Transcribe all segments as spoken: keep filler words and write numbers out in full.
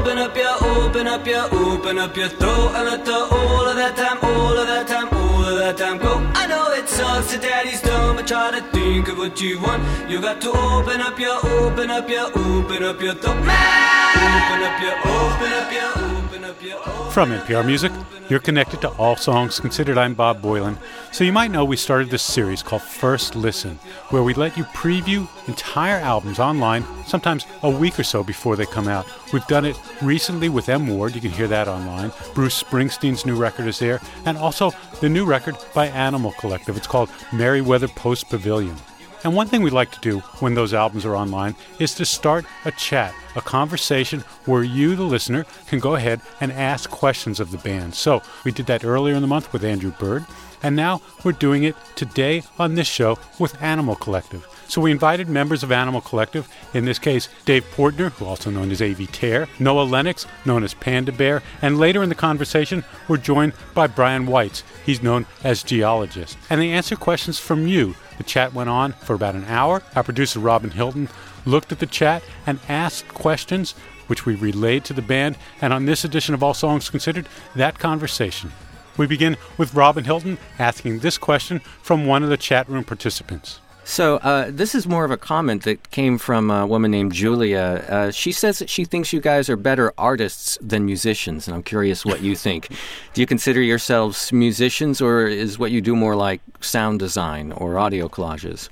open up your, open up your, open up your throat and let the all of that time, all of that time, all of that time go. I know it sucks that daddy's done, but try to think of what you want. You got to open up your, open up your, open up your throat. Open up your, open up your, open up your. From N P R Music, you're connected to All Songs Considered. I'm Bob Boilen. So you might know we started this series called First Listen, where we let you preview entire albums online, sometimes a week or so before they come out. We've done it recently with M. Ward. You can hear that online. Bruce Springsteen's new record is there, and also the new record by Animal Collective. It's called Merriweather Post Pavilion. And one thing we like to do when those albums are online is to start a chat, a conversation where you, the listener, can go ahead and ask questions of the band. So we did that earlier in the month with Andrew Bird, and now we're doing it today on this show with Animal Collective. So we invited members of Animal Collective, in this case Dave Portner, who also known as A V Tear, Noah Lennox, known as Panda Bear, and later in the conversation we're joined by Brian Weitz. He's known as Geologist. And they answer questions from you. The chat went on for about an hour. Our producer Robin Hilton looked at the chat and asked questions, which we relayed to the band. And on this edition of All Songs Considered, that conversation. We begin with Robin Hilton asking this question from one of the chat room participants. So uh, this is more of a comment that came from a woman named Julia. Uh, she says that she thinks you guys are better artists than musicians, and I'm curious what you think. Do you consider yourselves musicians, or is what you do more like sound design or audio collages?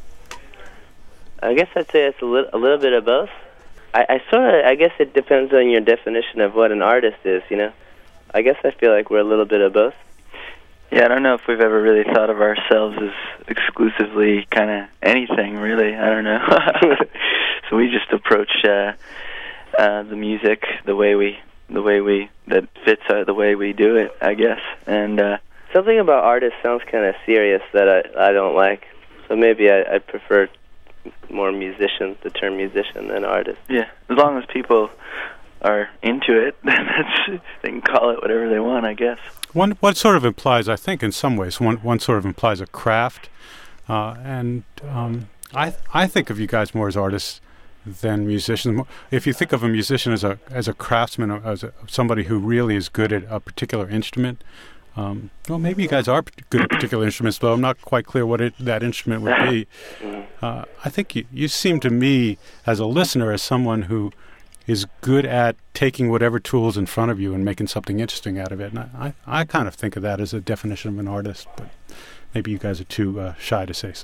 I guess I'd say it's a little, a little bit of both. I, I sort of, I guess it depends on your definition of what an artist is, you know? I guess I feel like we're a little bit of both. Yeah, I don't know if we've ever really thought of ourselves as exclusively kind of anything, really. I don't know. So we just approach uh, uh, the music the way we, the way we, that fits uh, the way we do it, I guess. And uh, something about artist sounds kind of serious that I, I don't like. So maybe I, I prefer more musician, the term musician, than artist. Yeah, as long as people are into it, then that's, they can call it whatever they want, I guess. One, one sort of implies, I think, in some ways, one, one sort of implies a craft, uh, and um, I, I think of you guys more as artists than musicians. If you think of a musician as a as a craftsman, as a, somebody who really is good at a particular instrument, um, well, maybe you guys are good at particular instruments, though I'm not quite clear what it, that instrument would be. Uh, I think you, you seem to me, as a listener, as someone who is good at taking whatever tools in front of you and making something interesting out of it. And I, I, I kind of think of that as a definition of an artist, but maybe you guys are too uh, shy to say so.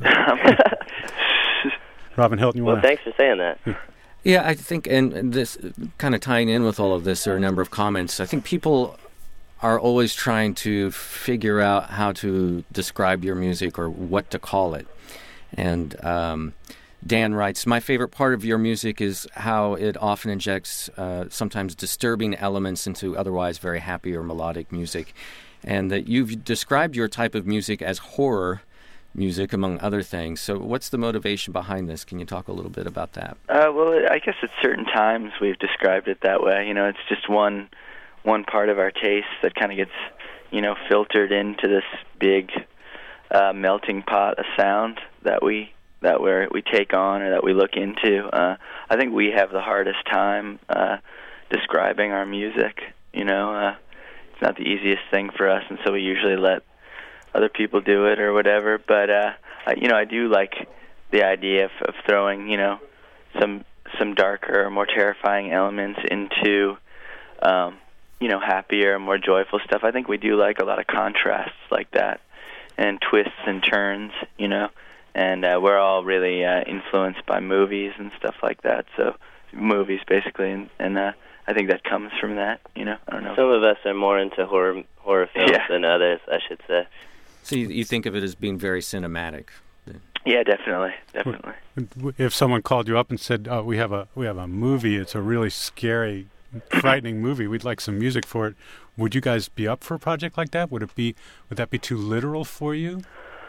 Robin Hilton, you well, want to... Well, thanks for saying that. Yeah. Yeah, I think, and this kind of tying in with all of this, there are a number of comments. I think people are always trying to figure out how to describe your music or what to call it. And um, Dan writes, my favorite part of your music is how it often injects uh, sometimes disturbing elements into otherwise very happy or melodic music. And that you've described your type of music as horror music, among other things. So what's the motivation behind this? Can you talk a little bit about that? Uh, well, I guess at certain times we've described it that way. You know, it's just one one part of our taste that kind of gets, you know, filtered into this big uh, melting pot of sound that we that we we take on or that we look into. Uh, I think we have the hardest time uh, describing our music. You know, uh, it's not the easiest thing for us, and so we usually let other people do it or whatever. But uh, I, you know, I do like the idea of, of throwing, you know, some some darker or more terrifying elements into, um, you know, happier, more joyful stuff. I think we do like a lot of contrasts like that, and twists and turns, you know. And uh, we're all really uh, influenced by movies and stuff like that. So movies, basically, and, and uh, I think that comes from that, you know. I don't know. Some of us are more into horror horror films yeah. than others, I should say. So you, you think of it as being very cinematic? Yeah, definitely, definitely. If someone called you up and said, oh, "We have a we have a movie. It's a really scary, frightening movie. We'd like some music for it." Would you guys be up for a project like that? Would it be? Would that be too literal for you?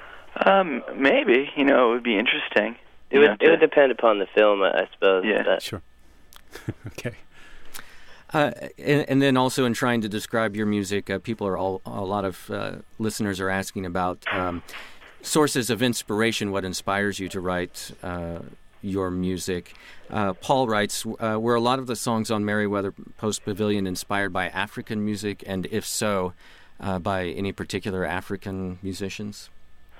Um, maybe. You know, it would be interesting. It would. It would depend upon the film, I suppose. Yeah, but. Sure. Okay. Uh, and, and then also in trying to describe your music, uh, people are all, a lot of uh, listeners are asking about um, sources of inspiration, what inspires you to write uh, your music. Uh, Paul writes, uh, were a lot of the songs on Merriweather Post Pavilion inspired by African music, and if so, uh, by any particular African musicians?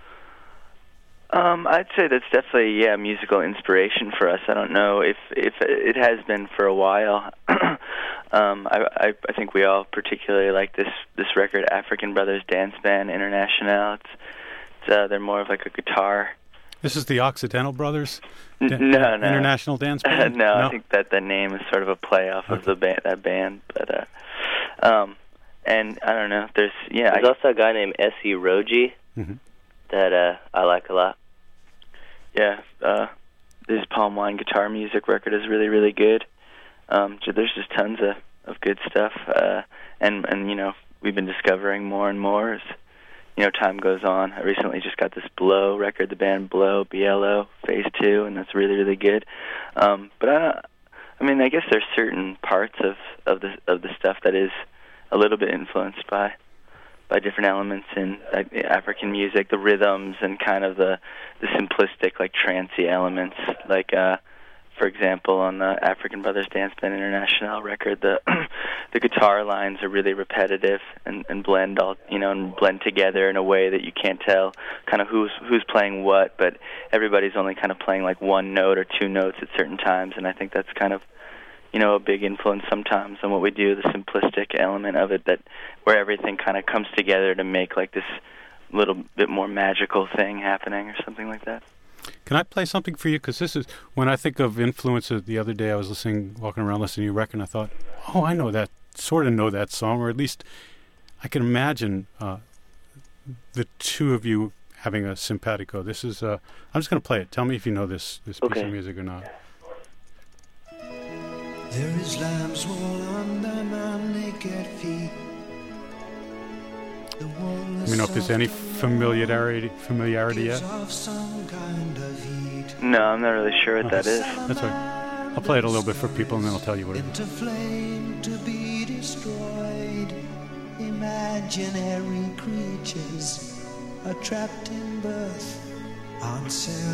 Um, I'd say that's definitely, yeah, musical inspiration for us. I don't know if, if it has been for a while. um, I, I, I think we all particularly like this, this record, African Brothers Dance Band International. It's, it's uh, they're more of like a guitar. This is the Occidental Brothers N- da- no, no. International Dance Band? no, no, I think that the name is sort of a play off okay. of the band, that band. But, uh, um, and I don't know, there's, yeah. There's I, also a guy named S E Roji mm-hmm. that uh, I like a lot. Yeah, uh, this Palm Wine guitar music record is really, really good. Um, so there's just tons of, of good stuff, uh, and and you know we've been discovering more and more as you know time goes on. I recently just got this Blow record, the band Blow, B L O, Phase Two, and that's really, really good. Um, but I, I mean, I guess there's certain parts of, of the of the stuff that is a little bit influenced by. by different elements in like, African music, the rhythms and kind of the the simplistic, like, trancey elements. Like, uh, for example, on the African Brothers Dance Band International record, the the guitar lines are really repetitive and, and blend all, you know, and blend together in a way that you can't tell kind of who's who's playing what, but everybody's only kind of playing like one note or two notes at certain times, and I think that's kind of you know, a big influence sometimes on what we do, the simplistic element of it, that where everything kind of comes together to make like this little bit more magical thing happening or something like that. Can I play something for you? Because this is, when I think of influences, the other day I was listening, walking around listening to your record, and I thought, oh, I know that, sort of know that song, or at least I can imagine uh, the two of you having a simpatico. This is, uh, I'm just going to play it. Tell me if you know this, this piece okay. of music or not. There is lamb's wool under my naked feet. The wool Let me know if there's any familiarity familiarity yet. off some kind of heat. No, I'm not really sure what Oh, that is. That's all right. I'll play it a little bit for people, and then I'll tell you what it is. Into flame to be destroyed. Imaginary creatures are trapped in birth on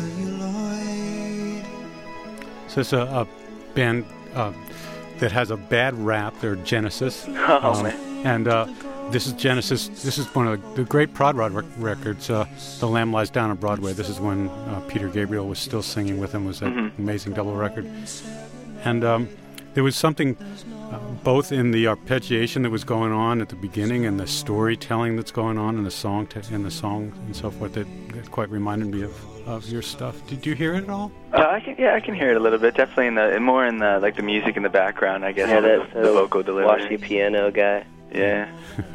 celluloid. So it's a, a band uh, that has a bad rap. They're Genesis. Oh, Um, man. And uh, this is Genesis. This is one of the, the great prog rock rec- records. Uh, The Lamb Lies Down on Broadway. This is when uh, Peter Gabriel was still singing with him. Was that Mhm. amazing double record? And um, there was something uh, both in the arpeggiation that was going on at the beginning and the storytelling that's going on in the song te- in the song and so forth that, that quite reminded me of, of your stuff. Did you hear it at all? Uh, I can, yeah, I can hear it a little bit. Definitely in the more in the like the music in the background, I guess. Yeah, the, that's the vocal delivery. washy piano guy. Yeah.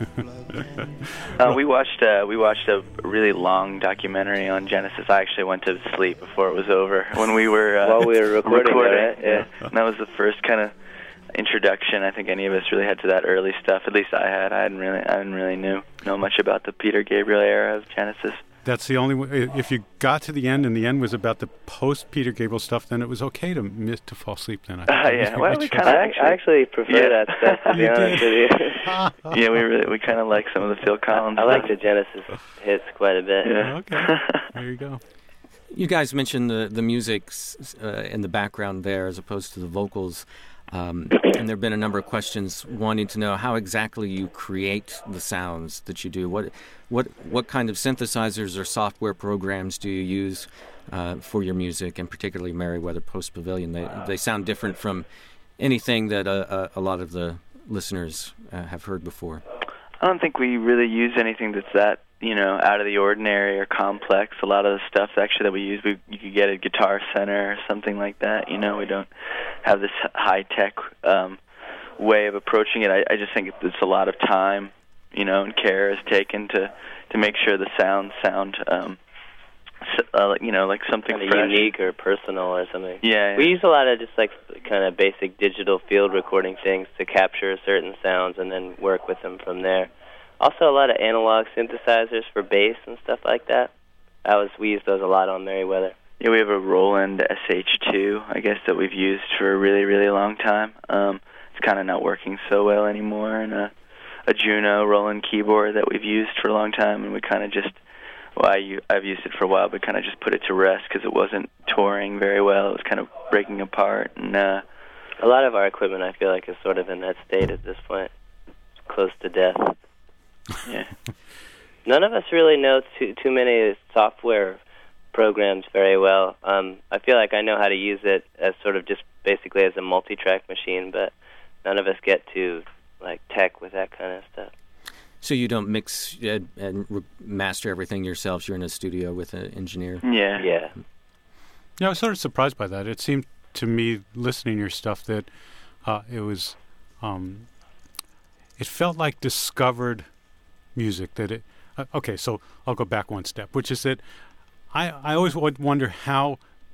uh, we watched uh, we watched a really long documentary on Genesis. I actually went to sleep before it was over when we were uh, While we were recording, right? Yeah. And that was the first kind of introduction I think any of us really had to that early stuff. At least I had. I hadn't really I didn't really knew know much about the Peter Gabriel era of Genesis. That's the only way. If you got to the end and the end was about the post Peter Gabriel stuff, then it was okay to miss to fall asleep. Then I think. Uh, yeah, well, we Which- kind I, of I actually, actually prefer Yeah. that stuff, to be You honest did. with you. yeah, we really we kind of like some of the Phil Collins. I like the stuff. Genesis hits quite a bit. Yeah. Okay, there you go. You guys mentioned the the music uh, in the background there, as opposed to the vocals, um, and there have been a number of questions wanting to know how exactly you create the sounds that you do. What what what kind of synthesizers or software programs do you use uh, for your music, and particularly Merriweather Post Pavilion? They they sound different from anything that a, a, a lot of the listeners uh, have heard before. I don't think we really use anything that's that, you know, out of the ordinary or complex. A lot of the stuff actually that we use, we you could get at Guitar Center or something like that. You know, we don't have this high tech um, way of approaching it. I, I just think it's a lot of time, you know, and care is taken to to make sure the sounds sound, um, s- uh, like, you know, like something Kind of fresh. unique or personal or something. Yeah, yeah. We use a lot of just like kind of basic digital field recording things to capture certain sounds and then work with them from there. Also, a lot of analog synthesizers for bass and stuff like that. That was we used those a lot on Merriweather. Yeah, we have a Roland S H two, I guess, that we've used for a really, really long time. Um, it's kind of not working so well anymore, and a, a Juno Roland keyboard that we've used for a long time, and we kind of just well, I, u- I've used it for a while, but kind of just put it to rest because it wasn't touring very well. It was kind of breaking apart, and uh, a lot of our equipment, I feel like, is sort of in that state at this point, close to death. Yeah. None of us really know too too many software programs very well. Um, I feel like I know how to use it as sort of just basically as a multi-track machine, but none of us get to like tech with that kind of stuff. So you don't mix and, and re- master everything yourselves. You're in a studio with an engineer. Yeah. Yeah. Yeah, I was sort of surprised by that. It seemed to me, listening to your stuff, that uh, it was, um, it felt like discovered music. That it, uh, okay, so I'll go back one step, which is that I, I always would wonder how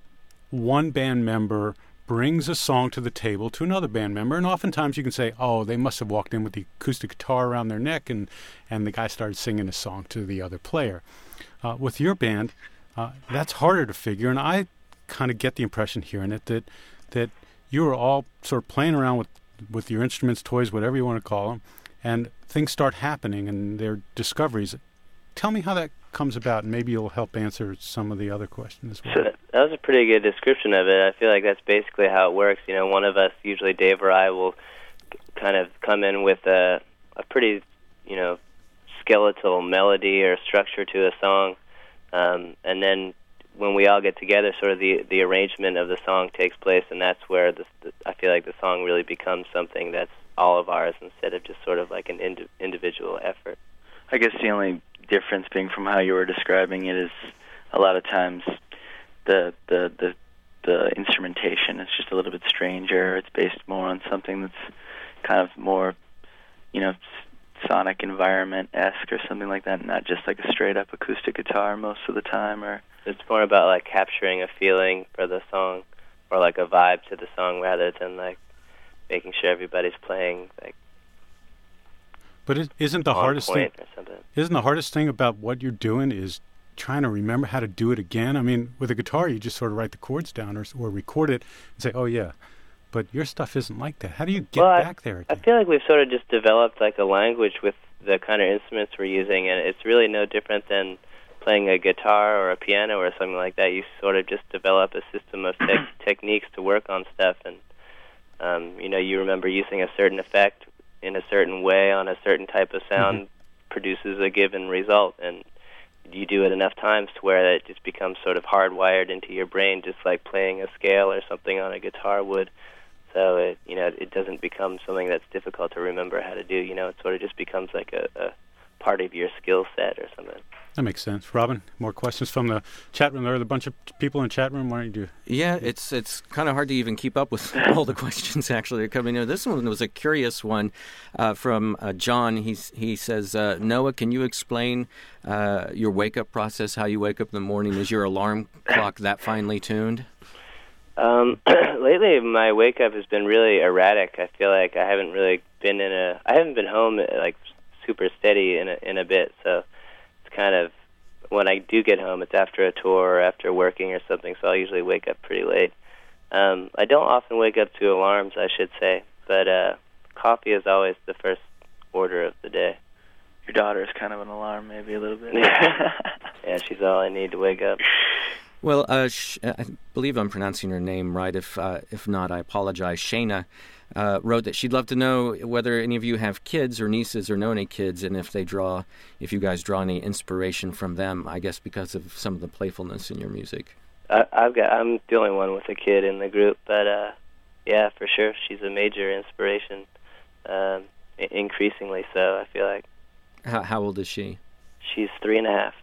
one band member brings a song to the table to another band member, and oftentimes you can say, oh, they must have walked in with the acoustic guitar around their neck, and, and the guy started singing a song to the other player. Uh, with your band, uh, that's harder to figure, and I kind of get the impression hearing it that that you were all sort of playing around with, with your instruments, toys, whatever you want to call them, and things start happening, and they're discoveries. Tell me how that comes about, and maybe you'll help answer some of the other questions as well. So that was a pretty good description of it. I feel like that's basically how it works. You know, one of us, usually Dave or I, will kind of come in with a, a pretty, you know, skeletal melody or structure to a song, um, and then when we all get together, sort of the the arrangement of the song takes place, and that's where the, the, I feel like the song really becomes something that's all of ours instead of just sort of like an ind- individual effort. I guess the only difference being from how you were describing it is a lot of times the the the, the instrumentation is just a little bit stranger. It's based more on something that's kind of more, you know, sonic environment-esque or something like that, not just like a straight-up acoustic guitar most of the time. Or it's more about like capturing a feeling for the song or like a vibe to the song rather than like making sure everybody's playing like. But it isn't the hardest thing. Or something. Isn't the hardest thing about what you're doing is trying to remember how to do it again? I mean, with a guitar, you just sort of write the chords down or, or record it and say, "Oh yeah." But your stuff isn't like that. How do you get well, back I, there again? I feel like we've sort of just developed like a language with the kind of instruments we're using, and it's really no different than playing a guitar or a piano or something like that. You sort of just develop a system of te- techniques to work on stuff, and um, you know, you remember using a certain effect in a certain way on a certain type of sound mm-hmm. produces a given result, and you do it enough times to where it just becomes sort of hardwired into your brain, just like playing a scale or something on a guitar would. So it, you know, it doesn't become something that's difficult to remember how to do. You know, it sort of just becomes like a, a part of your skill set or something. That makes sense. Robin, more questions from the chat room. There are a bunch of people in the chat room. Why don't you do? Yeah, it's it's kind of hard to even keep up with all the questions actually that are coming in. This one was a curious one uh, from uh, John. He's, he says, uh, Noah, can you explain uh, your wake-up process, how you wake up in the morning? Is your alarm clock that finely tuned? Um, lately, my wake-up has been really erratic. I feel like I haven't really been in a... I haven't been home, like, super steady in a, in a bit, so it's kind of... When I do get home, it's after a tour or after working or something, so I'll usually wake up pretty late. Um, I don't often wake up to alarms, I should say, but uh, coffee is always the first order of the day. Your daughter's kind of an alarm, maybe a little bit. Yeah, she's all I need to wake up. Well, uh, sh- I believe I'm pronouncing her name right. If uh, if not, I apologize. Shayna uh, wrote that she'd love to know whether any of you have kids or nieces or know any kids, and if they draw, if you guys draw any inspiration from them. I guess because of some of the playfulness in your music. I, I've got. I'm the only one with a kid in the group, but uh, yeah, for sure, she's a major inspiration. Um, increasingly so, I feel like. How, how old is she? She's three and a half.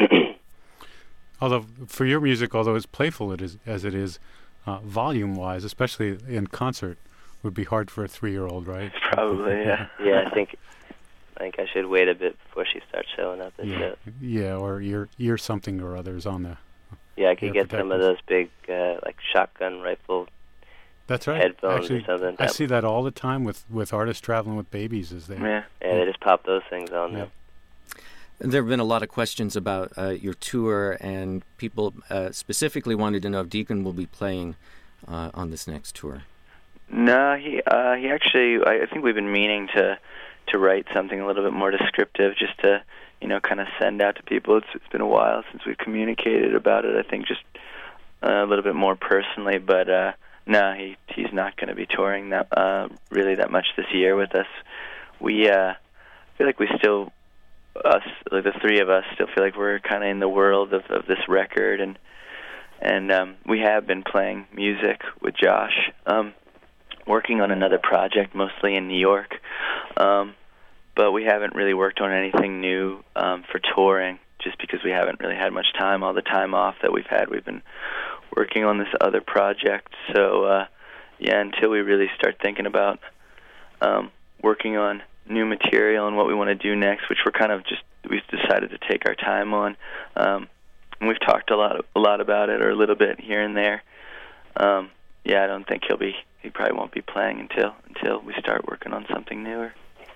Although for your music, although as playful it is as it is, uh, volume-wise, especially in concert, would be hard for a three-year-old, right? Probably, yeah. Yeah, I think I think I should wait a bit before she starts showing up. Yeah, shit. yeah, or ear ear something or others on the. Yeah, I could get some of those big uh, like shotgun rifle. That's right. Headphones Actually, or something. I see that all the time with, with artists traveling with babies. Is they? Yeah. Yeah, they just pop those things on Yeah. there. There have been a lot of questions about uh, your tour, and people uh, specifically wanted to know if Deacon will be playing uh, on this next tour. No, he uh, he actually. I, I think we've been meaning to to write something a little bit more descriptive, just to you know, kind of send out to people. It's, it's been a while since we've communicated about it. I think just uh, a little bit more personally, but uh, no, he he's not going to be touring that uh, really that much this year with us. We uh, feel like we still, us, like the three of us, still feel like we're kind of in the world of, of this record, and and um, we have been playing music with Josh, um, working on another project, mostly in New York. Um, But we haven't really worked on anything new um, for touring, just because we haven't really had much time. All the time off that we've had, we've been working on this other project. So, uh, yeah, until we really start thinking about um, working on new material and what we want to do next, which we're kind of just, we've decided to take our time on. Um, and we've talked a lot, a lot about it, or a little bit here and there. Um, yeah, I don't think he'll be, he probably won't be playing until until we start working on something newer.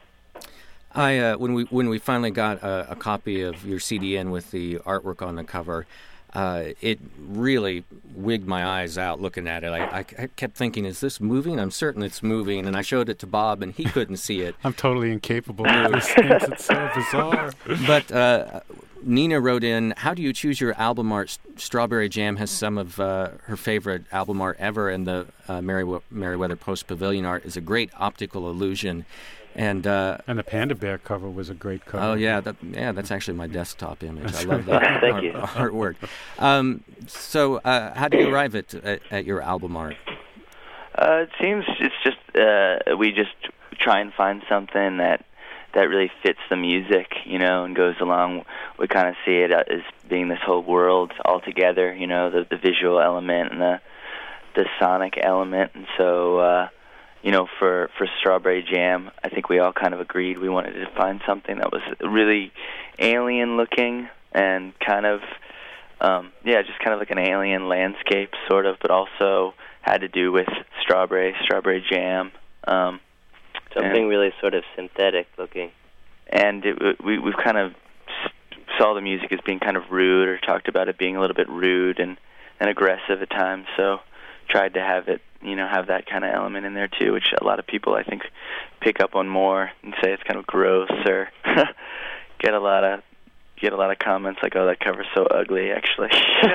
I uh, when we when we finally got a, a copy of your C D in with the artwork on the cover, uh, it really wigged my eyes out looking at it. I, I kept thinking, "Is this moving?" I'm certain it's moving, and I showed it to Bob, and he couldn't see it. I'm totally incapable of these things. It's so bizarre. But uh, Nina wrote in, "How do you choose your album art? Strawberry Jam has some of uh, her favorite album art ever, and the uh, Merri- Merriweather Post Pavilion art is a great optical illusion." And uh, and the Panda Bear cover was a great cover. Oh yeah, that, yeah, that's actually my desktop image. That's I love right. that Thank art, you. artwork. Um, so, uh, how do you arrive at, at at your album art? Uh, it seems it's just uh, we just try and find something that that really fits the music, you know, and goes along. We kind of see it as being this whole world all together, you know, the the visual element and the the sonic element, and so. Uh, You know, for, for Strawberry Jam, I think we all kind of agreed we wanted to find something that was really alien-looking and kind of, um, yeah, just kind of like an alien landscape, sort of, but also had to do with strawberry, Strawberry Jam. Um, Something and, really sort of synthetic-looking. And it, we, we've kind of saw the music as being kind of rude, or talked about it being a little bit rude and, and aggressive at times, so tried to have it, you know, have that kind of element in there too, which a lot of people I think pick up on more and say it's kind of gross, or get a lot of get a lot of comments like, "Oh, that cover's so ugly," actually.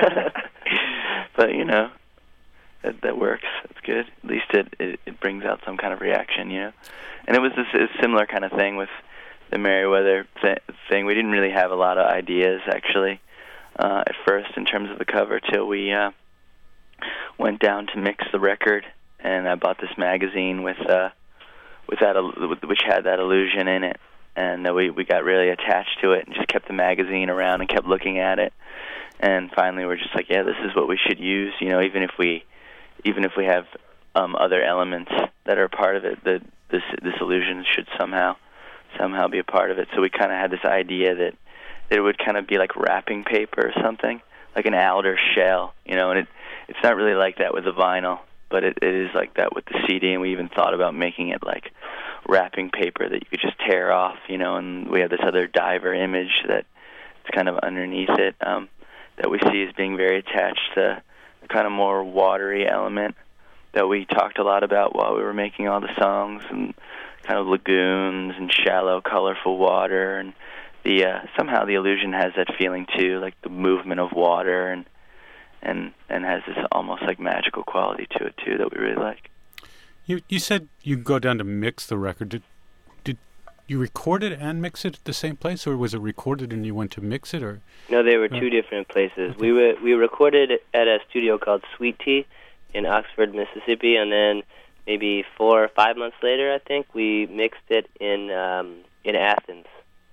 But you know, that that works. It's good. At least it, it it brings out some kind of reaction, you know. And it was this a similar kind of thing with the Merriweather th- thing. We didn't really have a lot of ideas actually uh, at first in terms of the cover till we. Uh, went down to mix the record, and I bought this magazine with uh with that which had that illusion in it, and uh, we we got really attached to it and just kept the magazine around and kept looking at it, and finally we're just like, yeah, this is what we should use, you know, even if we even if we have um other elements that are part of it, that this this illusion should somehow somehow be a part of it. So we kind of had this idea that it would kind of be like wrapping paper or something, like an outer shell, you know, and it it's not really like that with the vinyl, but it, it is like that with the C D, and we even thought about making it like wrapping paper that you could just tear off, you know, and we have this other diver image that it's kind of underneath it um, that we see as being very attached to the kind of more watery element that we talked a lot about while we were making all the songs, and kind of lagoons and shallow, colorful water, and the uh, somehow the illusion has that feeling too, like the movement of water, and and and has this almost like magical quality to it too that we really like. You you said you go down to mix the record. Did did you record it and mix it at the same place, or was it recorded and you went to mix it? Or No, they were uh, two different places. We were we recorded at a studio called Sweet Tea in Oxford, Mississippi, and then maybe four or five months later, I think we mixed it in um, in Athens.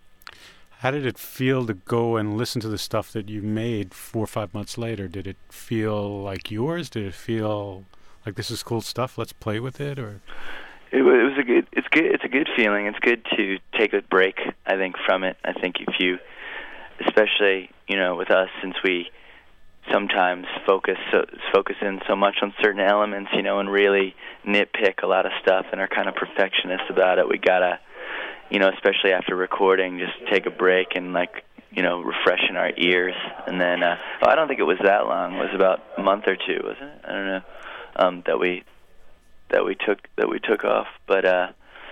How did it feel to go and listen to the stuff that you made four or five months later? Did it feel like yours? Did it feel like this is cool stuff, let's play with it? Or it, it was a good. It's good. It's a good feeling. It's good to take a break, I think, from it. I think if you, especially you know, with us, since we sometimes focus so, focus in so much on certain elements, you know, and really nitpick a lot of stuff and are kind of perfectionists about it, we gotta, you know, especially after recording, just take a break and, like, you know, refreshen our ears. And then, uh, well, I don't think it was that long. It was about a month or two, wasn't it? I don't know. Um, that we that we took that we took off. But uh,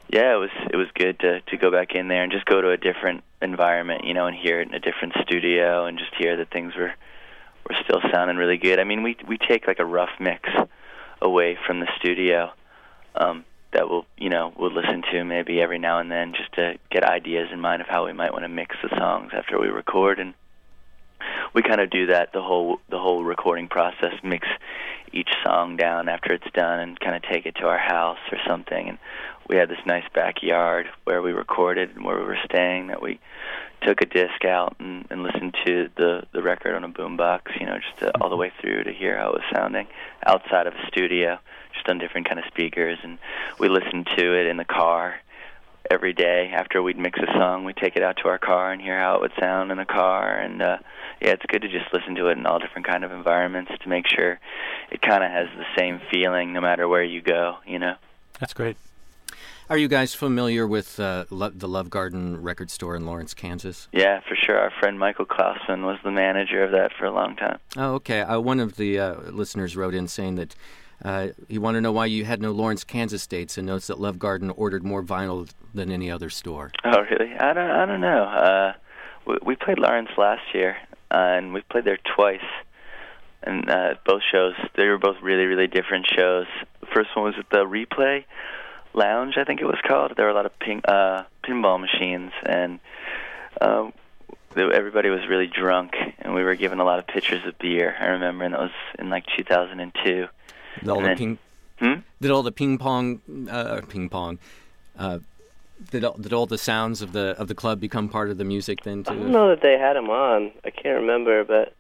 Yeah, it was it was good to to go back in there and just go to a different environment, you know, and hear it in a different studio, and just hear that things were were still sounding really good. I mean, we we take like a rough mix away from the studio um, that we'll you know we'll listen to maybe every now and then, just to get ideas in mind of how we might want to mix the songs after we record. And we kind of do that the whole the whole recording process, mix each song down after it's done, and kind of take it to our house or something. And we had this nice backyard where we recorded and where we were staying, that we took a disc out and, and listened to the, the record on a boombox, you know, just to, all the way through to hear how it was sounding outside of a studio, just on different kind of speakers. And we listened to it in the car every day. After we'd mix a song, we'd take it out to our car and hear how it would sound in the car. And uh, yeah, it's good to just listen to it in all different kind of environments to make sure it kind of has the same feeling no matter where you go, you know. That's great. Are you guys familiar with uh, Lo- the Love Garden record store in Lawrence, Kansas? Yeah, for sure. Our friend Michael Klausman was the manager of that for a long time. Oh, okay. Uh, one of the uh, listeners wrote in saying that uh, he wanted to know why you had no Lawrence, Kansas dates, and notes that Love Garden ordered more vinyl than any other store. Oh, really? I don't. I don't know. Uh, we, we played Lawrence last year, uh, and we played there twice. And uh, both shows, they were both really, really different shows. The first one was at the Replay Lounge, I think it was called. There were a lot of ping, uh, pinball machines, and uh, everybody was really drunk, and we were given a lot of pitchers of beer, I remember, and that was in like two thousand two. Did all, and the, then, ping, hmm? did all the ping pong, uh, ping pong, uh, did, all, did all the sounds of the of the club become part of the music then too? I don't know that they had them on. I can't remember, but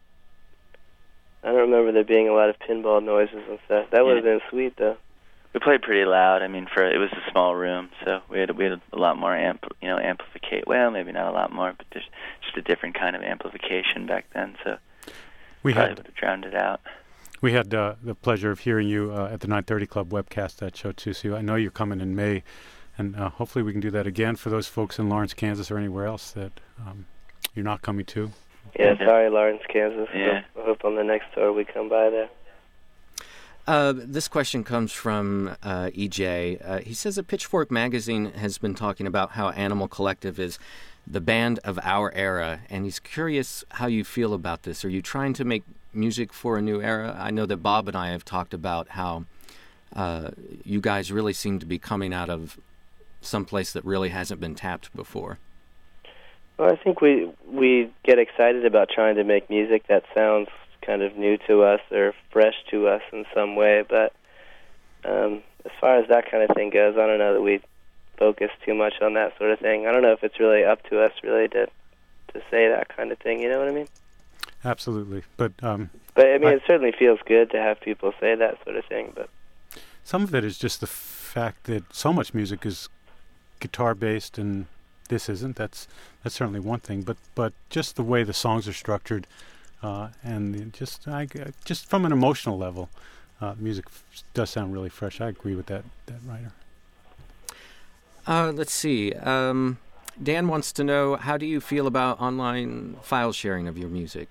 I don't remember there being a lot of pinball noises and stuff. That would have been sweet, though. We played pretty loud. I mean, for it was a small room, so we had we had a lot more amp, you know, amplification. Well, maybe not a lot more, but just just a different kind of amplification back then. So we probably had would have drowned it out. We had uh, the pleasure of hearing you uh, at the nine thirty Club webcast that show too. So I know you're coming in May, and uh, hopefully we can do that again for those folks in Lawrence, Kansas, or anywhere else that um, you're not coming to. Yeah, sorry, Lawrence, Kansas. Yeah. I hope on the next tour we come by there. Uh, this question comes from uh, E J. Uh, he says that Pitchfork Magazine has been talking about how Animal Collective is the band of our era, and he's curious how you feel about this. Are you trying to make music for a new era? I know that Bob and I have talked about how uh, you guys really seem to be coming out of some place that really hasn't been tapped before. Well, I think we we get excited about trying to make music that sounds kind of new to us or fresh to us in some way, but um, as far as that kind of thing goes, I don't know that we focus too much on that sort of thing. I don't know if it's really up to us really to to say that kind of thing, you know what I mean? Absolutely. But um, but I mean, I, it certainly feels good to have people say that sort of thing, but some of it is just the fact that so much music is guitar-based and this isn't. That's that's certainly one thing, but but just the way the songs are structured, uh, and just I, just from an emotional level, uh, music f- does sound really fresh. I agree with that that writer. Uh, let's see. Um, Dan wants to know, how do you feel about online file sharing of your music?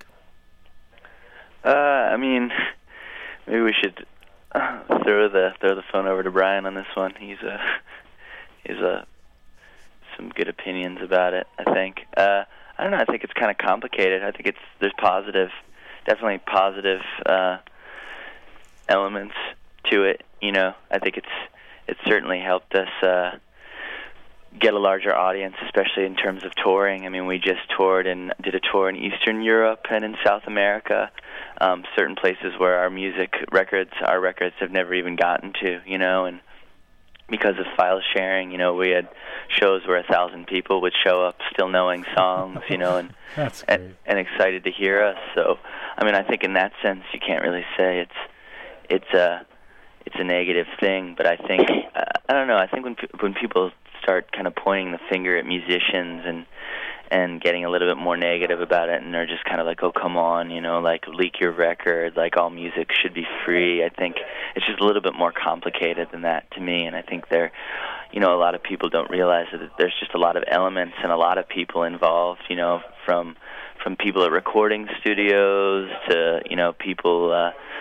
Uh, I mean, maybe we should uh, throw the throw the phone over to Brian on this one. He's a he's a some good opinions about it, I think. Uh, I don't know. I think it's kind of complicated. I think it's there's positive, definitely positive uh, elements to it. You know, I think it's it's certainly helped us uh, get a larger audience, especially in terms of touring. I mean, we just toured and did a tour in Eastern Europe and in South America, um, certain places where our music records, our records have never even gotten to, you know, and because of file sharing, you know, we had shows where a thousand people would show up still knowing songs, you know, and, That's great. and and excited to hear us. So, I mean, I think in that sense, you can't really say it's it's a it's a negative thing. But I think uh, I don't know. I think when when people start kind of pointing the finger at musicians and and getting a little bit more negative about it, and they're just kind of like, oh, come on, you know, like, leak your record, like, all music should be free. I think it's just a little bit more complicated than that to me, and I think there, you know, a lot of people don't realize that there's just a lot of elements and a lot of people involved, you know, from from people at recording studios to, you know, people uh,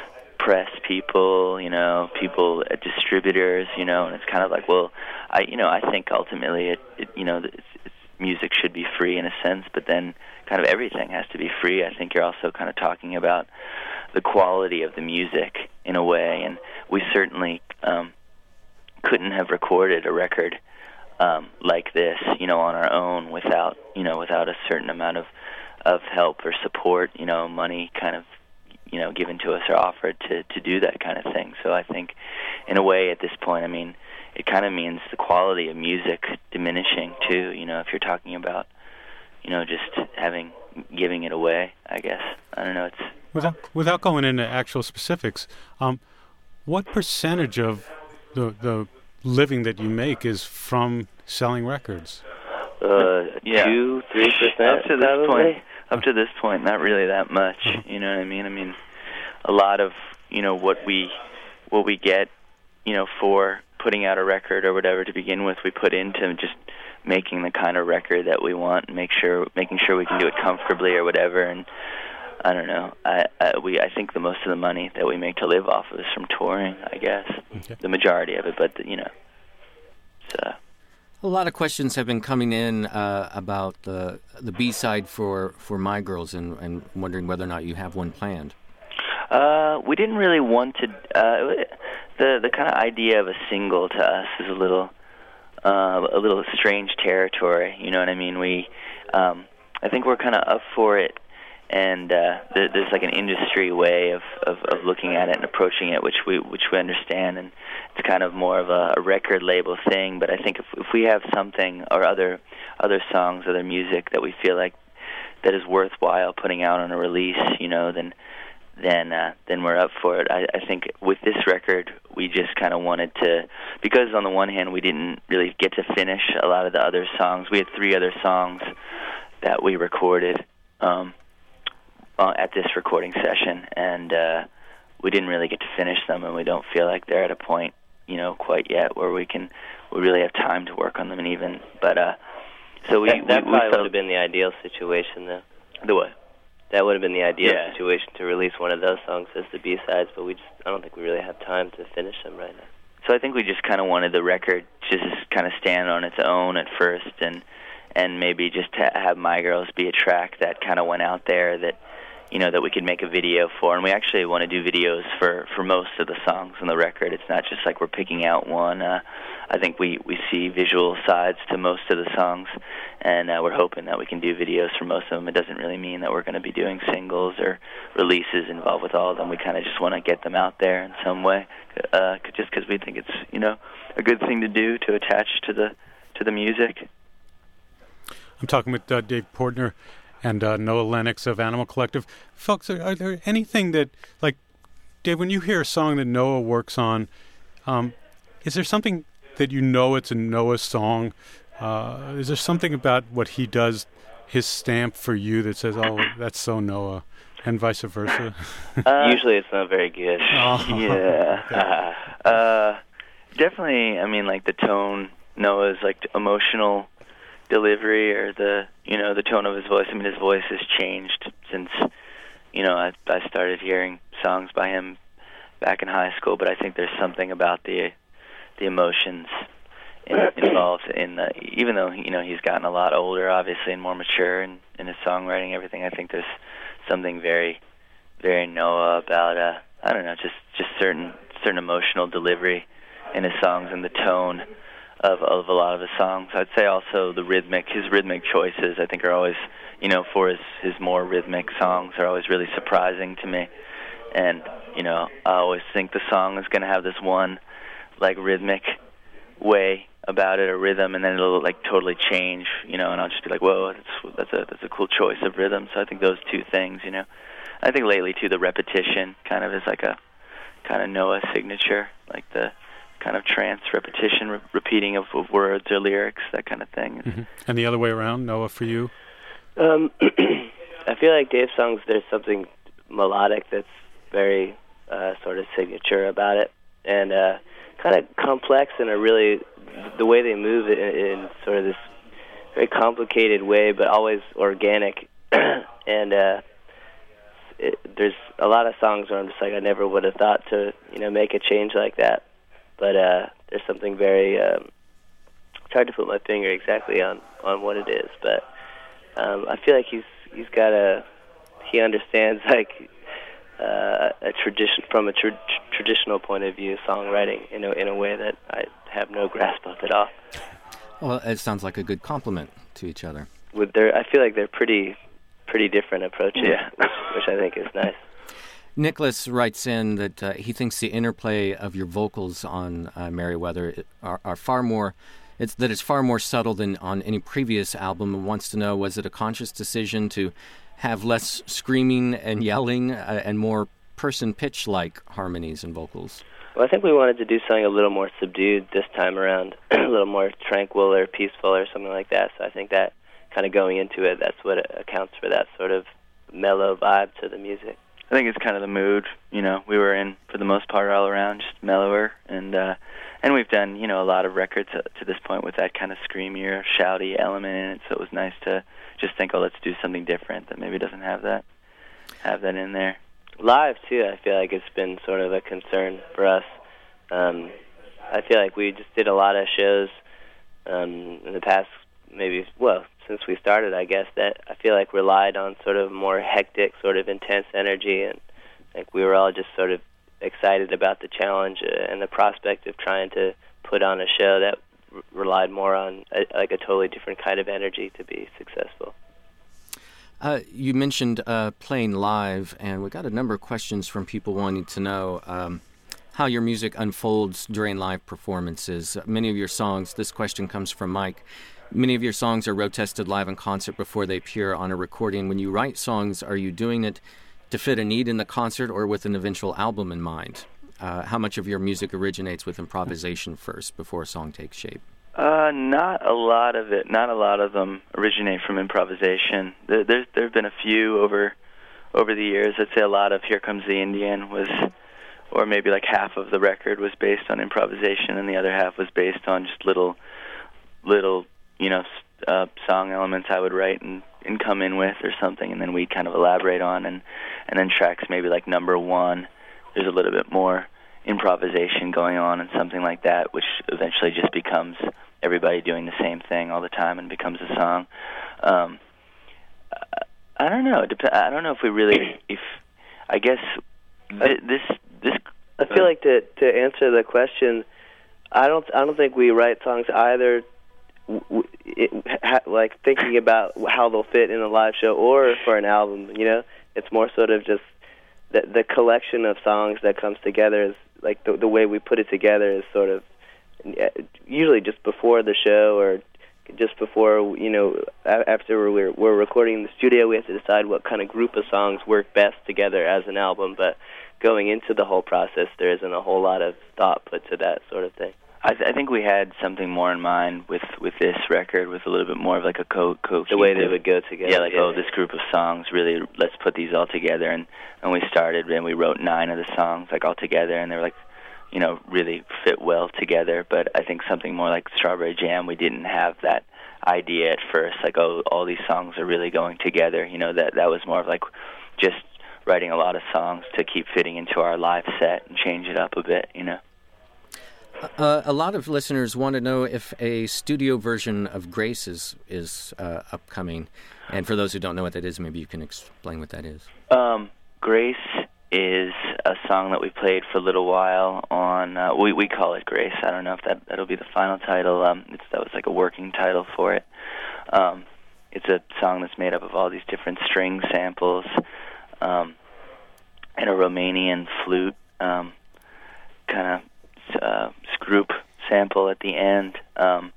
press people, you know, people at distributors, you know, and it's kind of like, well, I, you know, I think ultimately it, it you know, it's, it's, music should be free in a sense, but then kind of everything has to be free. I think you're also kind of talking about the quality of the music in a way, and we certainly um, couldn't have recorded a record um, like this, you know, on our own without, you know, without a certain amount of, of help or support, you know, money kind of, you know, given to us or offered to, to do that kind of thing. So I think, in a way, at this point, I mean, it kind of means the quality of music diminishing too. You know, if you're talking about, you know, just having giving it away, I guess. I don't know. It's without without going into actual specifics. Um, what percentage of the the living that you make is from selling records? Uh, yeah. two, three percent. Up to this probably. point, up to this point, not really that much. You know what I mean? I mean, a lot of you know what we what we get, you know, for putting out a record or whatever to begin with, we put into just making the kind of record that we want, and make sure making sure we can do it comfortably or whatever. And I don't know. I, I we I think the most of the money that we make to live off of is from touring. I guess okay. The majority of it, but the, you know, so. A lot of questions have been coming in uh, about the the B side for, for My Girls, and, and wondering whether or not you have one planned. Uh, we didn't really want to. Uh, the the kind of idea of a single to us is a little uh, a little strange territory. You know what I mean? We, um, I think we're kind of up for it, and uh, there, there's like an industry way of, of, of looking at it and approaching it, which we which we understand, and it's kind of more of a, a record label thing. But I think if if we have something or other other songs, other music that we feel like that is worthwhile putting out on a release, you know, then. then uh, then we're up for it. I, I think with this record, we just kind of wanted to, because on the one hand, we didn't really get to finish a lot of the other songs. We had three other songs that we recorded um, uh, at this recording session, and uh, we didn't really get to finish them, and we don't feel like they're at a point, you know, quite yet where we can, we really have time to work on them, and even, but, uh, so we, that, that we, probably we felt, would have been the ideal situation, though. The what? That would have been the ideal Yeah. situation to release one of those songs as the B-sides, but we just, I don't think we really have time to finish them right now. So I think we just kind of wanted the record to just kind of stand on its own at first, and and maybe just ha- have My Girls be a track that kind of went out there that, you know, that we could make a video for. And we actually want to do videos for, for most of the songs on the record. It's not just like we're picking out one. Uh, I think we, we see visual sides to most of the songs, and uh, we're hoping that we can do videos for most of them. It doesn't really mean that we're going to be doing singles or releases involved with all of them. We kind of just want to get them out there in some way, uh, just because we think it's, you know, a good thing to do to attach to the to the music. I'm talking with uh, Dave Portner and uh, Noah Lennox of Animal Collective. Folks, are, are there anything that, like, Dave, when you hear a song that Noah works on, um, is there something that you know it's a Noah song? Uh, is there something about what he does, his stamp for you, that says, oh, that's so Noah, and vice versa? Uh, Usually it's not very good. Oh, yeah. uh, uh, definitely, I mean, like the tone, Noah's, like, emotional delivery, or the, you know, the tone of his voice. I mean, his voice has changed since, you know, I, I started hearing songs by him back in high school, but I think there's something about the the emotions in, involved in the, even though, you know, he's gotten a lot older, obviously, and more mature in, in his songwriting, everything. I think there's something very, very Noah about, uh, I don't know, just, just certain certain emotional delivery in his songs and the tone of of a lot of his songs. I'd say also the rhythmic, his rhythmic choices, I think, are always, you know, for his, his more rhythmic songs, are always really surprising to me. And, you know, I always think the song is going to have this one, like, rhythmic way about it, or rhythm, and then it'll, like, totally change, you know, and I'll just be like, whoa, that's, that's a that's a cool choice of rhythm. So I think those two things, you know. I think lately, too, the repetition kind of is like a kind of Noah signature, like the kind of trance repetition, re- repeating of, of words or lyrics, that kind of thing. Mm-hmm. And the other way around, Noah, for you? Um, I feel like Dave's songs, there's something melodic that's very uh, sort of signature about it, and uh, kind of complex in a really, the way they move it in, in sort of this very complicated way, but always organic. And uh, it, there's a lot of songs where I'm just like, I never would have thought to, you know, make a change like that. But uh, there's something very, um, it's hard to put my finger exactly on, on what it is, but um, I feel like he's he's got a, he understands like uh, a tradition, from a tra- traditional point of view, songwriting in a, in a way that I have no grasp of at all. Well, it sounds like a good compliment to each other. With their, I feel like they're pretty pretty different approaches, yeah. which, which I think is nice. Nicholas writes in that uh, he thinks the interplay of your vocals on uh, Merriweather are, are far more, it's that it's far more subtle than on any previous album, and wants to know, was it a conscious decision to have less screaming and yelling uh, and more person pitch-like harmonies and vocals? Well, I think we wanted to do something a little more subdued this time around, a little more tranquil or peaceful or something like that. So I think that kind of going into it, that's what accounts for that sort of mellow vibe to the music. I think it's kind of the mood, you know, we were in, for the most part, all around, just mellower, and uh, and we've done, you know, a lot of records uh, to this point with that kind of screamier, shouty element in it, so it was nice to just think, oh, let's do something different that maybe doesn't have that, have that in there. Live, too, I feel like it's been sort of a concern for us. Um, I feel like we just did a lot of shows um, in the past, maybe, well, since we started, I guess, that I feel like relied on sort of more hectic, sort of intense energy, and like we were all just sort of excited about the challenge uh, and the prospect of trying to put on a show that r- relied more on a, like a totally different kind of energy to be successful. Uh, you mentioned uh, playing live, and we got a number of questions from people wanting to know um, how your music unfolds during live performances. Many of your songs, this question comes from Mike, many of your songs are road tested live in concert before they appear on a recording. When you write songs, are you doing it to fit a need in the concert or with an eventual album in mind? Uh, how much of your music originates with improvisation first before a song takes shape? Uh, not a lot of it. Not a lot of them originate from improvisation. There, there, there have been a few over over the years. I'd say a lot of Here Comes the Indian was, or maybe like half of the record was based on improvisation, and the other half was based on just little, little, you know, uh, song elements I would write and, and come in with or something, and then we'd kind of elaborate on, and, and then tracks maybe like number one, there's a little bit more improvisation going on and something like that, which eventually just becomes everybody doing the same thing all the time and becomes a song. Um, I don't know. I don't know if we really, if I guess th- this this. I feel like to to answer the question, I don't I don't think we write songs either. It, ha, like thinking about how they'll fit in a live show or for an album, you know, it's more sort of just the the collection of songs that comes together is like the the way we put it together is sort of usually just before the show or just before, you know, after we're we're recording in the studio, we have to decide what kind of group of songs work best together as an album. But going into the whole process, there isn't a whole lot of thought put to that sort of thing. I, th- I think we had something more in mind with, with this record, with a little bit more of like a co co the way they would go together. Yeah, like yeah. oh, this group of songs, really, let's put these all together. And and we started and we wrote nine of the songs like all together, and they were like, you know, really fit well together. But I think something more like Strawberry Jam, we didn't have that idea at first. Like oh, all these songs are really going together. You know, that that was more of like just writing a lot of songs to keep fitting into our live set and change it up a bit. You know. Uh, a lot of listeners want to know if a studio version of Grace is, is uh, upcoming. And for those who don't know what that is, maybe you can explain what that is. Um, Grace is a song that we played for a little while on, uh, we, we call it Grace. I don't know if that, that'll be the final title. Um, it's, that was like a working title for it. Um, it's a song that's made up of all these different string samples um, and a Romanian flute um, kind of Uh, group sample at the end. Um,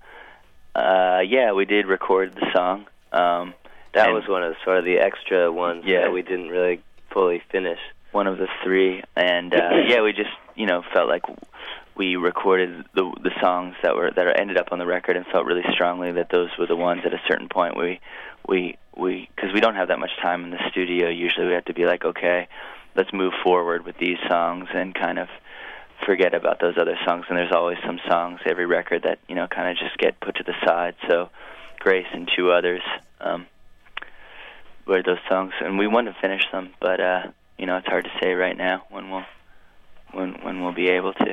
uh, yeah, we did record the song. Um, that was one of the, sort of the extra ones yeah, that we didn't really fully finish. One of the three, and uh, yeah, we just you know felt like we recorded the the songs that were that are ended up on the record, and felt really strongly that those were the ones at a certain point we we we because we don't have that much time in the studio. Usually, we have to be like, okay, let's move forward with these songs and kind of forget about those other songs, and there's always some songs every record that you know kind of just get put to the side. So Grace and two others um, where those songs, and we want to finish them, but uh, you know, it's hard to say right now when we'll when when we'll be able to.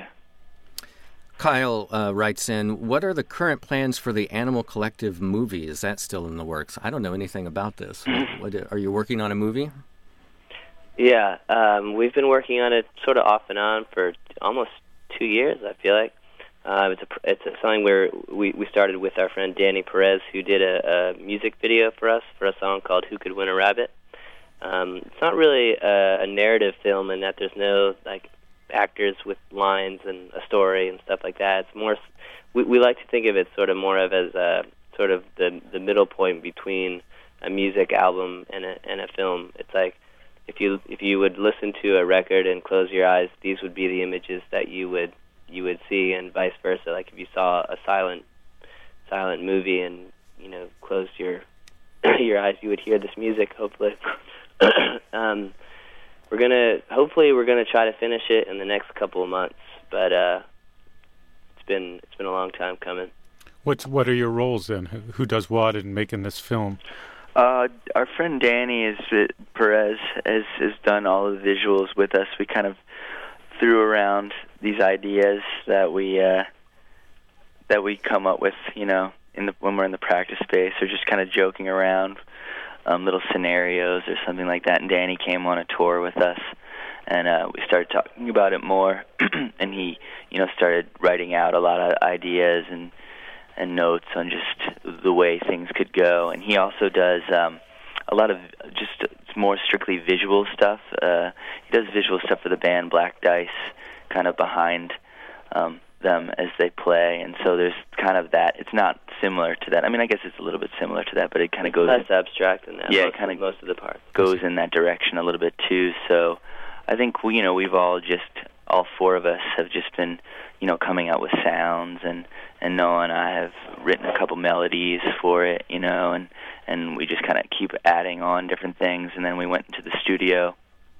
Kyle uh, writes in, what are the current plans for the Animal Collective movie? Is that still in the works? I don't know anything about this. what, what, are you working on a movie? Yeah, um, we've been working on it sort of off and on for almost two years, I feel like. Uh, it's a, it's a, something where we, we started with our friend Danny Perez, who did a, a music video for us for a song called Who Could Win a Rabbit. Um, it's not really a, a narrative film in that there's no like actors with lines and a story and stuff like that. It's more, we, we like to think of it sort of more of as a sort of the the middle point between a music album and a and a film. It's like if you if you would listen to a record and close your eyes, these would be the images that you would you would see, and vice versa. Like if you saw a silent silent movie and you know closed your your eyes, you would hear this music. Hopefully, um, we're gonna hopefully we're gonna try to finish it in the next couple of months. But uh, it's been it's been a long time coming. What's what are your roles then? Who, who does what in making this film? Uh, our friend Danny is Perez has has done all of the visuals with us. We kind of threw around these ideas that we uh, that we come up with, you know, in the when we're in the practice space, or just kind of joking around, um, little scenarios or something like that. And Danny came on a tour with us, and uh, we started talking about it more. And he, you know, started writing out a lot of ideas and and notes on just the way things could go. And he also does um, a lot of just more strictly visual stuff. Uh, he does visual stuff for the band Black Dice, kind of behind um, them as they play. And so there's kind of that. It's not similar to that. I mean, I guess it's a little bit similar to that, but it kind of goes less abstract than that. Yeah, most, kind of most of the parts goes in that direction a little bit too. So I think we, you know, we've all just all four of us have just been, you know, coming out with sounds, and and Noah and I have written a couple melodies for it, you know, and and we just kind of keep adding on different things. And then we went into the studio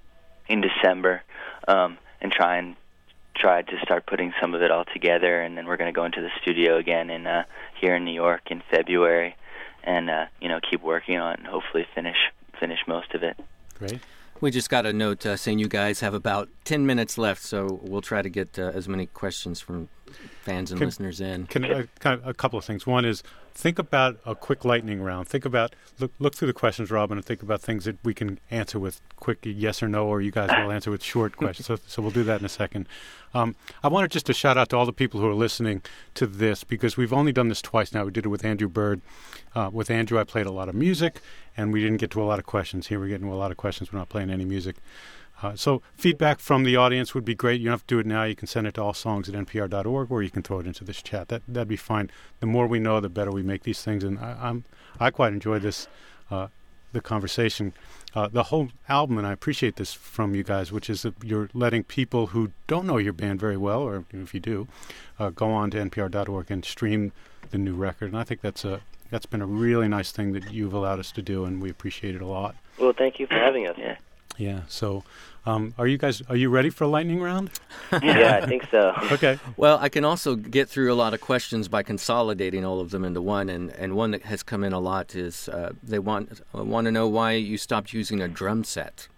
in December um, and try and tried to start putting some of it all together. And then we're going to go into the studio again in uh, here in New York in February, and uh, you know, keep working on it and hopefully finish finish most of it. Great. We just got a note uh, saying you guys have about ten minutes left, so we'll try to get uh, as many questions from fans and can, listeners in. Can uh, kind of a couple of things. One is think about a quick lightning round. Think about look look through the questions, Robin, and think about things that we can answer with quick yes or no, or you guys will answer with short questions. So, so we'll do that in a second. Um, I wanted just to shout out to all the people who are listening to this, because we've only done this twice now. We did it with Andrew Bird. Uh, with Andrew, I played a lot of music, and we didn't get to a lot of questions. Here we're getting to a lot of questions. We're not playing any music. Uh, so feedback from the audience would be great. You don't have to do it now. You can send it to all songs at n p r dot org, or you can throw it into this chat. That, that'd be fine. The more we know, the better we make these things. And I, I'm, I quite enjoy this, uh, the conversation. Uh, the whole album, and I appreciate this from you guys, which is that you're letting people who don't know your band very well, or if you do, uh, go on to n p r dot org and stream the new record. And I think that's a that's been a really nice thing that you've allowed us to do, and we appreciate it a lot. Well, thank you for having us. Yeah. Yeah. So, um, are you guys are you ready for a lightning round? Yeah, I think so. Okay. Well, I can also get through a lot of questions by consolidating all of them into one, and, and one that has come in a lot is uh, they want uh, want to know why you stopped using a drum set.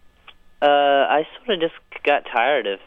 Uh, I sort of just got tired of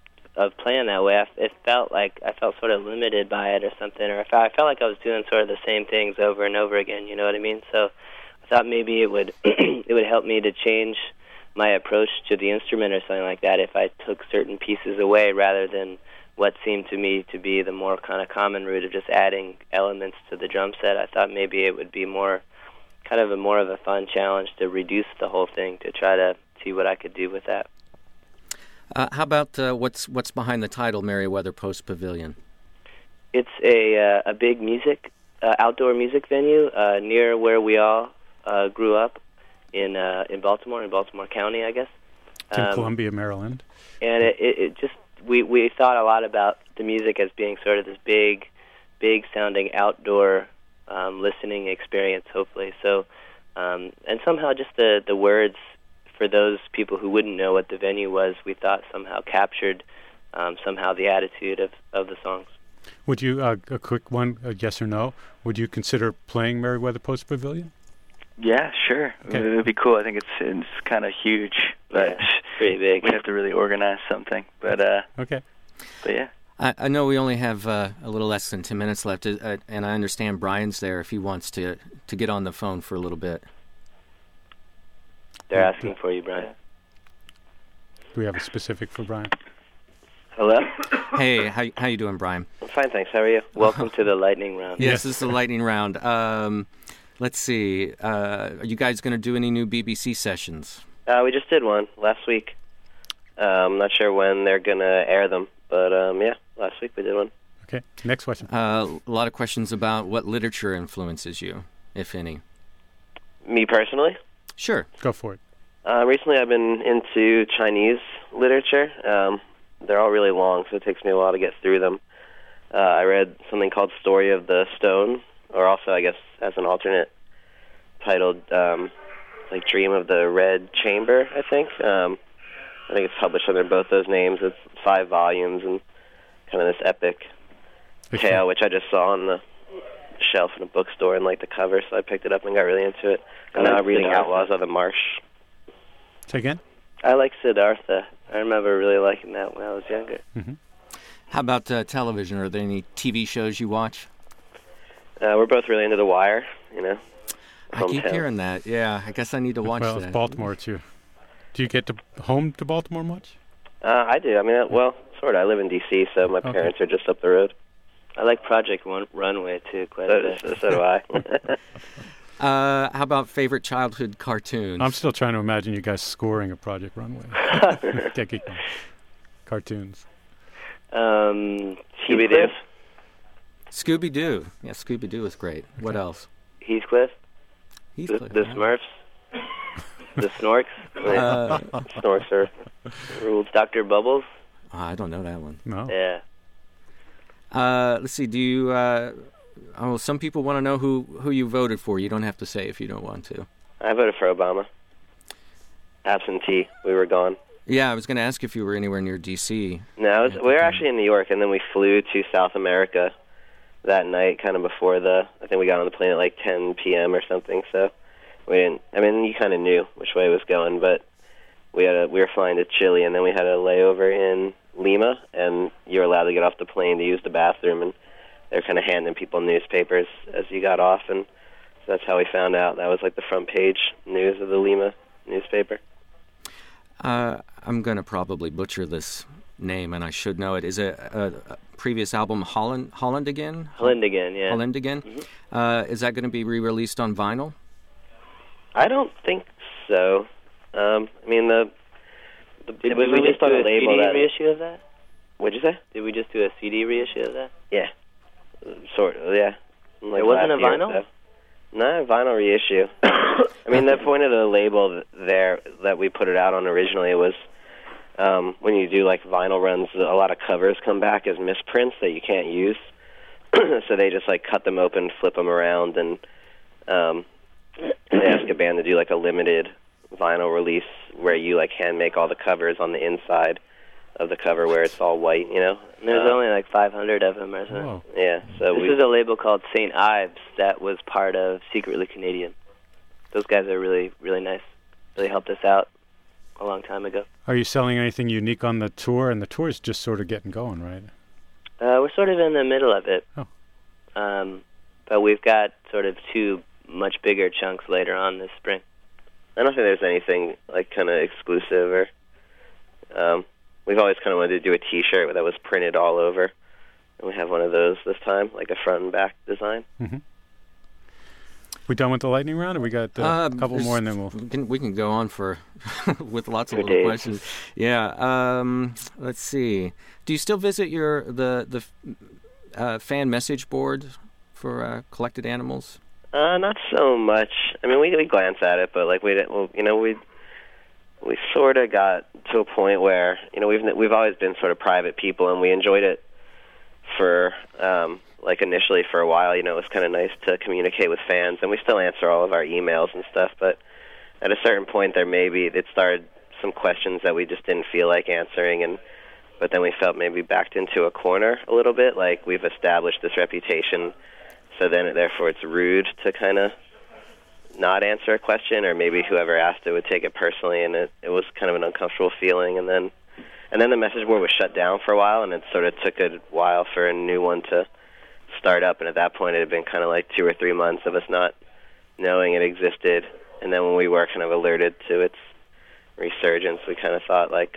of playing that way. I, it felt like I felt sort of limited by it or something, or I felt, I felt like I was doing sort of the same things over and over again. You know what I mean? So I thought maybe it would it would help me to change my approach to the instrument or something like that if I took certain pieces away rather than what seemed to me to be the more kind of common route of just adding elements to the drum set. I thought maybe it would be more kind of a more of a fun challenge to reduce the whole thing, to try to see what I could do with that. Uh, how about uh, what's what's behind the title Merriweather Post Pavilion? It's a uh, a big music uh, outdoor music venue uh, near where we all uh, grew up in uh, in Baltimore, in Baltimore County, I guess. It's in Um, Columbia, Maryland. and it, it, it just we we thought a lot about the music as being sort of this big, big sounding outdoor um, listening experience, hopefully. So, um, and somehow just the the words for those people who wouldn't know what the venue was, we thought somehow captured um, somehow the attitude of, of the songs. Would you uh, a quick one, a yes or no? Would you consider playing Merriweather Post Pavilion? Yeah, sure. Okay. It would be cool. I think it's it's kind of huge, but Yeah, pretty big. we'd have to really organize something. But uh, Okay. but yeah. I, I know we only have uh, a little less than ten minutes left, uh, and I understand Brian's there if he wants to to get on the phone for a little bit. They're asking for you, Brian. Do we have a specific for Brian? Hello? Hey, how how you doing, Brian? I'm fine, thanks. How are you? Welcome to the lightning round. Yes, this is the lightning round. Um, let's see. Uh, are you guys going to do any new B B C sessions? Uh, we just did one last week. Uh, I'm not sure when they're going to air them, but um, yeah, last week we did one. Okay. Next question. Uh, a lot of questions about what literature influences you, if any. Me personally? Sure. Go for it. Uh, recently I've been into Chinese literature. Um, they're all really long, so it takes me a while to get through them. Uh, I read something called Story of the Stone, or also, I guess, as an alternate, titled, um, like, Dream of the Red Chamber, I think. Um, I think it's published under both those names. It's five volumes and kind of this epic Big tale, fan. which I just saw on the shelf in a bookstore and liked the cover, so I picked it up and got really into it. And now I'm reading Outlaws of the Marsh. Say again? I like Siddhartha. I remember really liking that when I was younger. Mm-hmm. How about uh, television? Are there any T V shows you watch? Uh, we're both really into The Wire, you know. I keep Hometown. hearing that. Yeah, I guess I need to watch well, that. it's Baltimore, too. Do you get to home to Baltimore much? Uh, I do. I mean, uh, well, sort of. I live in D C, so my Okay. parents are just up the road. I like Project Run- Runway, too, quite a bit. So, so do I. Uh, how about favorite childhood cartoons? I'm still trying to imagine you guys scoring a Project Runway. Get- get going. Cartoons. um, Scooby-Doo. Scooby-Doo. Yeah, Scooby-Doo is great. What else? Heathcliff. The, Heathcliff. the yeah. Smurfs. The Snorks. Uh, Snorks are ruled. Doctor Bubbles. oh, I don't know that one. No. Yeah. Uh, let's see. Do you? Uh, oh, some people want to know who who you voted for. You don't have to say if you don't want to. I voted for Obama. Absentee. We were gone. Yeah, I was going to ask if you were anywhere near D C. No, I was, we were actually in New York, and then we flew to South America that night, kind of before the. I think we got on the plane at like ten p.m. or something. So we didn't. I mean, you kind of knew which way it was going, but we had a. We were flying to Chile, and then we had a layover in Lima, and you were allowed to get off the plane to use the bathroom, and they were kind of handing people newspapers as you got off, and so that's how we found out. That was like the front page news of the Lima newspaper. Uh, I'm going to probably butcher this name, and I should know it. Is it a, a previous album Holland Holland again? Holland again, yeah. Holland again. Mm-hmm. Uh, is that going to be re-released on vinyl? I don't think so. Um, I mean, the, the Did it was we just released do on a a C label D that. reissue of that? What'd you say? Did we just do a C D reissue of that? Yeah, sort of. Yeah. Like It wasn't last a year or vinyl? so. No, vinyl reissue. I mean, the point of the label there that we put it out on originally was um, when you do like vinyl runs, a lot of covers come back as misprints that you can't use. So they just like cut them open, flip them around, and um, they ask a band to do like a limited vinyl release where you like hand make all the covers on the inside of the cover where it's all white, you know. And there's Uh, only like five hundred of them or something. Whoa. yeah. So This we is a label called Saint Ives that was part of Secretly Canadian. Those guys are really, really nice. Really helped us out a long time ago. Are you selling anything unique on the tour? And the tour is just sort of getting going, right? Uh, we're sort of in the middle of it. Oh. Um, but we've got sort of two much bigger chunks later on this spring. I don't think there's anything like kind of exclusive or. Um, we've always kind of wanted to do a T-shirt that was printed all over, and we have one of those this time, like a front and back design. Mm-hmm. We done with the lightning round, or we got uh, Uh, a couple there's- more, and then we'll. We can, we can go on for with lots of For little days. questions. Yeah. Um, let's see. Do you still visit your the the uh, fan message board for uh, collected animals? Uh, not so much. I mean, we we glance at it, but like we, didn't- well, you know, we we sort of got to a point where you know we've we've always been sort of private people, and we enjoyed it for um, like initially for a while. You know, it was kind of nice to communicate with fans, and we still answer all of our emails and stuff. But at a certain point, there maybe it started some questions that we just didn't feel like answering, and but then we felt maybe backed into a corner a little bit. Like we've established this reputation. So then, therefore, it's rude to kind of not answer a question, or maybe whoever asked it would take it personally, and it, it was kind of an uncomfortable feeling. And then and then the message board was shut down for a while, and it sort of took a while for a new one to start up. And at that point, it had been kind of like two or three months of us not knowing it existed. And then when we were kind of alerted to its resurgence, we kind of thought, like,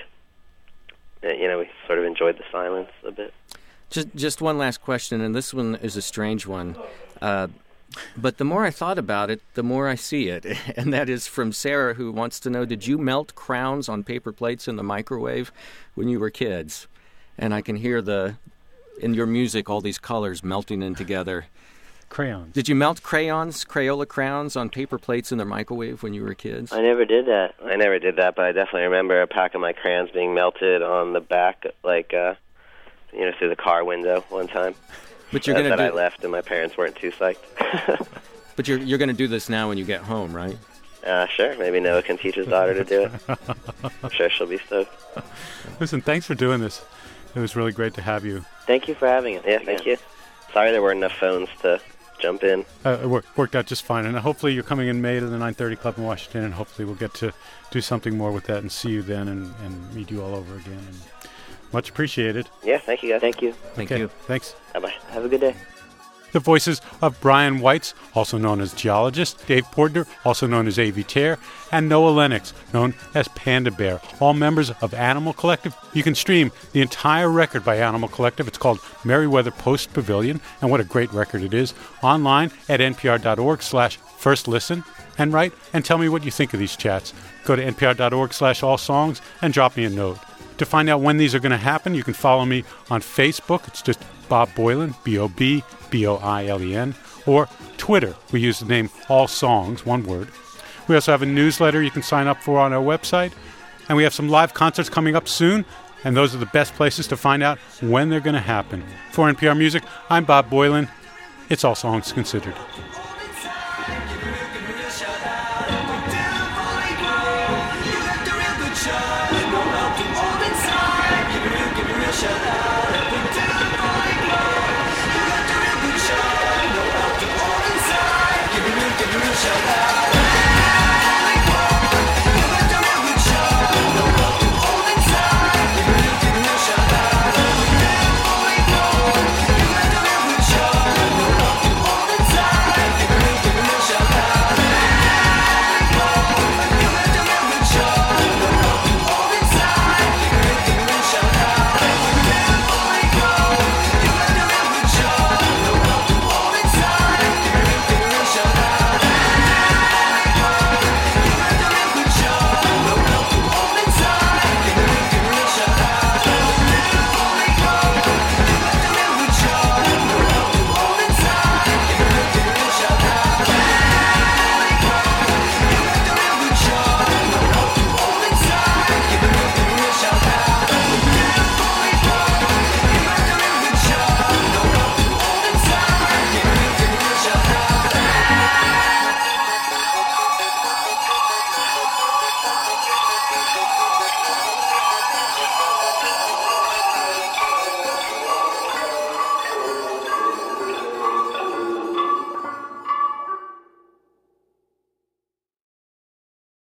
you know, we sort of enjoyed the silence a bit. Just just one last question, and this one is a strange one. Uh, but the more I thought about it, the more I see it. And that is from Sarah, who wants to know, did you melt crowns on paper plates in the microwave when you were kids? And I can hear the in your music all these colors melting in together. Crayons. Did you melt crayons, Crayola crowns, on paper plates in the microwave when you were kids? I never did that. I never did that, but I definitely remember a pack of my crayons being melted on the back, like, uh, you know, through the car window one time. But you're that, gonna that do... I left, and my parents weren't too psyched. But you're you're going to do this now when you get home, right? Uh, sure. Maybe Noah can teach his daughter to do it. I'm sure she'll be stoked. Listen, thanks for doing this. It was really great to have you. Thank you for having us. Yeah, thank you. Sorry there weren't enough phones to jump in. Uh, it worked, worked out just fine. And hopefully you're coming in May to the nine thirty Club in Washington, and hopefully we'll get to do something more with that and see you then and, and meet you all over again. And much appreciated. Yeah, thank you, guys. Thank you. Thank okay, you. Thanks. Bye-bye. Have a good day. The voices of Brian Weitz, also known as Geologist, Dave Portner, also known as A V Tear, and Noah Lennox, known as Panda Bear, all members of Animal Collective. You can stream the entire record by Animal Collective. It's called Merriweather Post Pavilion, and what a great record it is, online at npr.org slash first listen. And write and tell me what you think of these chats. Go to npr.org slash all songs and drop me a note. To find out when these are going to happen, you can follow me on Facebook. It's just Bob Boilen, B O B B O I L E N, or Twitter. We use the name All Songs, one word. We also have a newsletter you can sign up for on our website, and we have some live concerts coming up soon, and those are the best places to find out when they're going to happen. For N P R Music, I'm Bob Boilen. It's All Songs Considered.